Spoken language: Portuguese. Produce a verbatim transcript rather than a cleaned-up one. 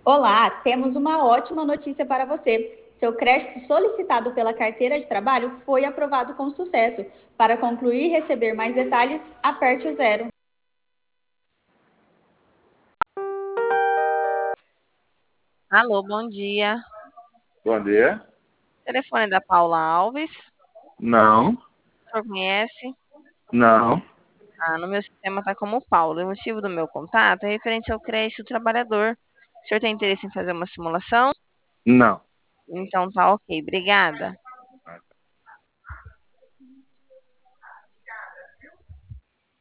Olá, temos uma ótima notícia para você. Seu crédito solicitado pela carteira de trabalho foi aprovado com sucesso. Para concluir e receber mais detalhes, aperte o zero. Alô, bom dia. Bom dia. Telefone da Paula Alves. Não, O senhor conhece? não, Ah, no meu sistema está como Paula. O motivo do meu contato é referente ao crédito do trabalhador. O senhor tem interesse em fazer uma simulação? não. Então tá ok, obrigada.